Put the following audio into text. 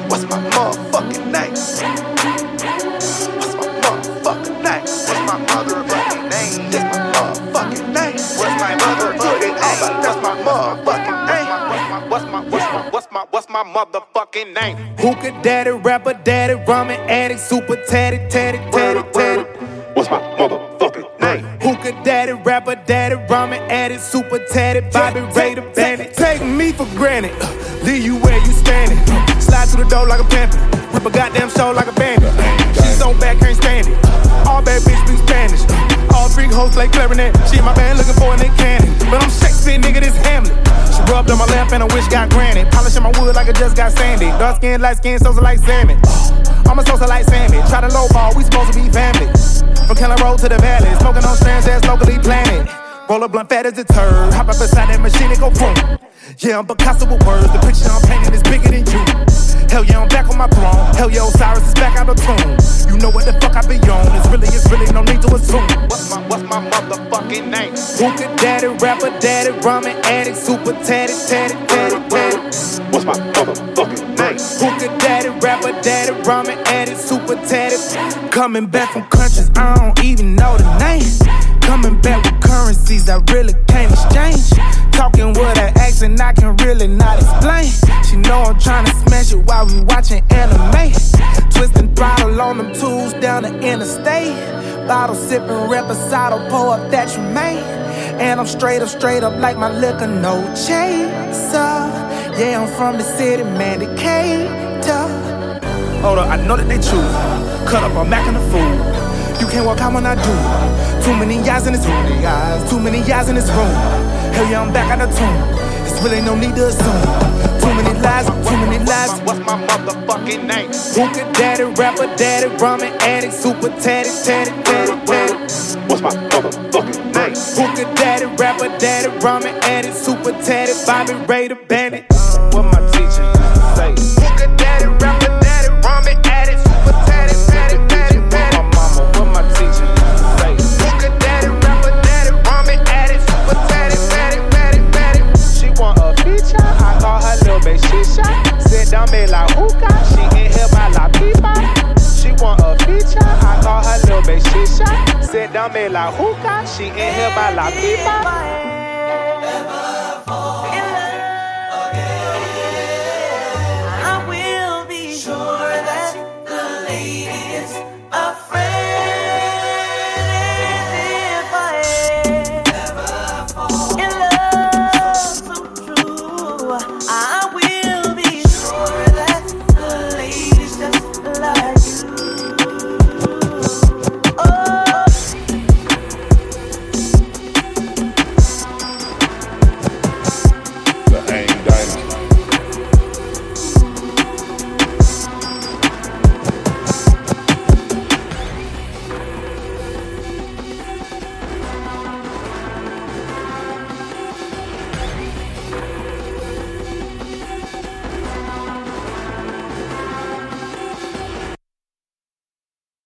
What's my motherfucking name? What's my motherfucking name? What's my motherfucking name? That's my motherfucking name. What's my motherfucking name? That's my motherfucking name. What's my motherfucking name? Hookah daddy, rapper daddy, ramen addict, super tatty. What's my motherfucking name? Hookah daddy, rapper daddy, ramen addict, super tatty, Bobby Ray the bandit. Take me for granted, leave you where you standing. Slide through the door like a pamphlet, whip a goddamn show like a bandit. She's so bad, can't stand it. All bad bitch speak Spanish. All freak hoes play clarinet. She in my band looking for a Nick Cannon. But I'm Shakespeare, nigga, this Hamlet. She rubbed on my lap and I wish got granted. Polishing my wood like I just got sandy. Dark skin, light skin, Sosa like salmon. I'm a Sosa like Sammy. Try to lowball, we supposed to be family. From Keller Road to the valley, smoking on strands that's locally planted. Roll a blunt fat as a turd. Hop up beside that machine and go boom. Yeah, I'm Picasso with words. The picture I'm painting is bigger than you. Hell yeah, I'm back on my throne. Hell yeah, Osiris is back out of tune. You know what the fuck I be on. It's really no need to assume. What's my motherfucking name? Hookah daddy, rapper daddy, ramen addict, super tatty. What's my motherfucking name? Hookah daddy, rapper daddy, ramen addict, super tatty. Coming back from countries I don't even know the name. Coming back with currencies I really can't exchange. Talking with an accent I can really not explain. She know I'm tryna smash it while we watching anime. Twisting throttle on them tools down the interstate. Bottle sipping reposado, pour up that you made. And I'm straight up like my liquor, no chaser. Yeah, I'm from the city, man, Decatur. Hold up, I know that they choose. Cut up, I'm acting a fool. You can't walk out when I do. Too many eyes in this room. Too many eyes in this room. Hell yeah, I'm back out of tune. There's really no need to assume. Too many lies. What's my motherfucking name? Hookah daddy, rapper daddy, ramen addict, super tatty. What's my motherfucking name? Hookah daddy, rapper daddy, ramen addict, super tatty, Bobby Ray the bandit. What my teacher used to say. Hookah daddy, rapper daddy, ramen addict, super tatty. My mama, what my teacher used to say. Hookah daddy, rapper daddy, ramen addict, super tatty. She want a feature, I call her little baby Shisha. Sit down me like hookah, she in here by la pipa. She want a feature, I call her little baby Shisha. Sit down me like hookah, she in here by la pipa.